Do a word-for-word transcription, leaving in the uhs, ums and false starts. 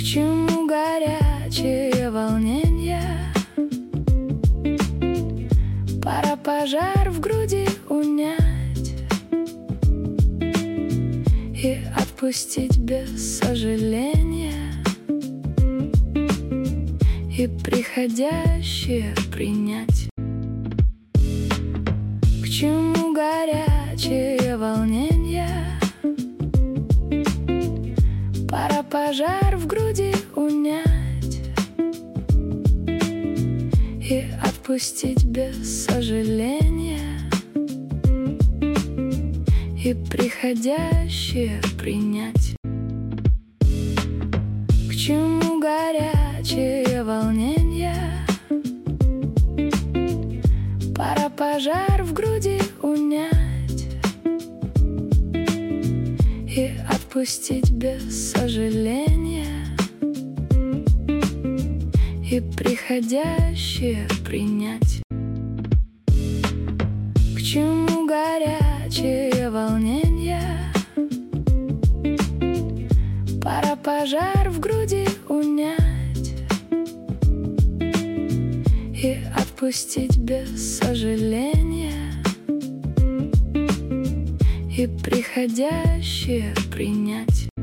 чему горячее волнение? Пора пожар в груди унять и отпустить без сожаления, и приходящее принять. К чему горячее волнение? Пора пожар в груди унять и отпустить без сожаления, и приходящее принять. К чему горячее волнение? Пора пожар в груди унять и отпустить без сожаления, и приходящее принять. К чему горячее волнение? Пора пожар в груди унять и отпустить без сожаления, и приходящее принять.